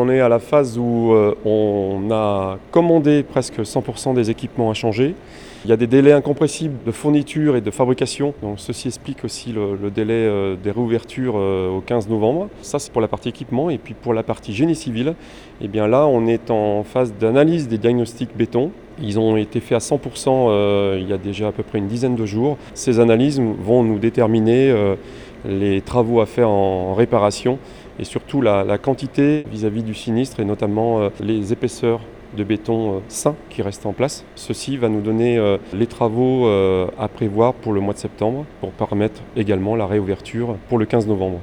en est à la phase où on a commandé presque 100% des équipements à changer. Il y a des délais incompressibles de fourniture et de fabrication, donc ceci explique aussi le délai des réouvertures au 15 novembre. Ça, c'est pour la partie équipement. Et puis pour la partie génie civil, eh bien là, on est en phase d'analyse des diagnostics béton. Ils ont été faits à 100% il y a déjà à peu près une dizaine de jours. Ces analyses vont nous déterminer les travaux à faire en réparation et surtout la quantité vis-à-vis du sinistre et notamment les épaisseurs de béton sain qui restent en place. Ceci va nous donner les travaux à prévoir pour le mois de septembre pour permettre également la réouverture pour le 15 novembre.